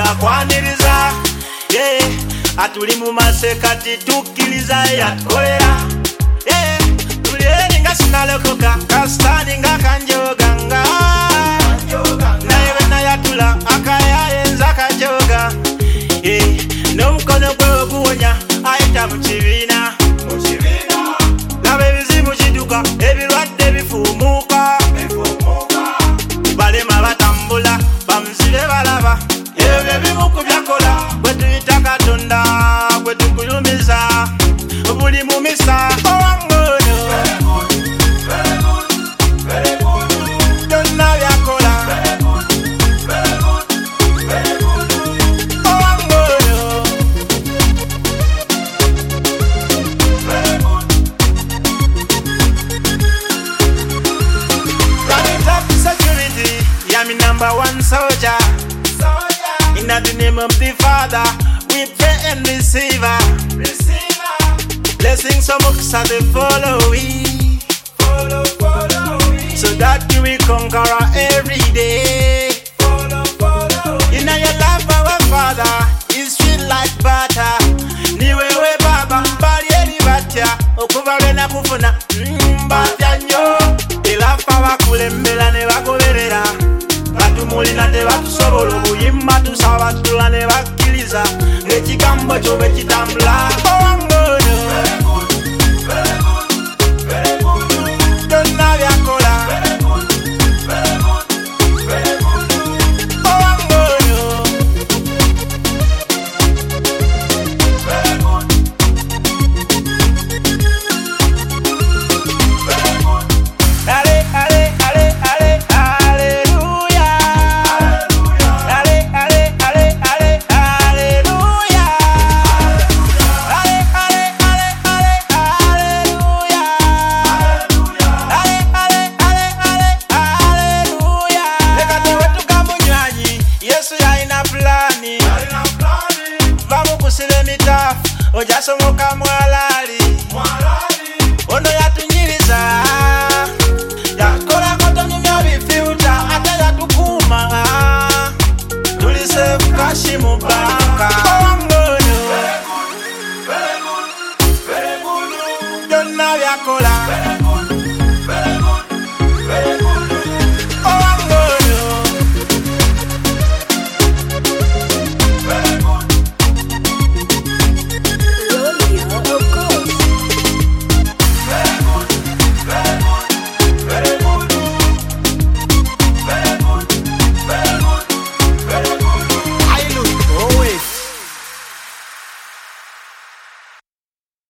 kwaniriza atuli mu masekati tukiliza yatukolera tulieni nga sinalokoka kasitani nga kanjoganga naye bena yatula akayayenza kajoga n'omukono gwe oguwonya ayita mu kibiina laba ebizibu kiduka ebirwadde bifuumuuka balema batambula bamuzibe balaba ebyo bye bimu ku byakola bwe tuyita Katonda gwe tukulumiza buli mu misa owangono byonna byakola owangono security, I'm number one soldier. In the name of the Father, we pray and receive. Blessings of books are the following, so that you will conquer every day. In your life, our Father is sweet like butter. Niwewe Baba, bali elibatya, okubalena kufuna mbatya nyo. Elafa bakulembera ne bagoberera batumulina tebatusobola obuyimba tusaba tula ne bakkiriza ng'ekigambo kyo bwe kitambula owangono byonna byakola owangono ojasomoka mwalali ono ya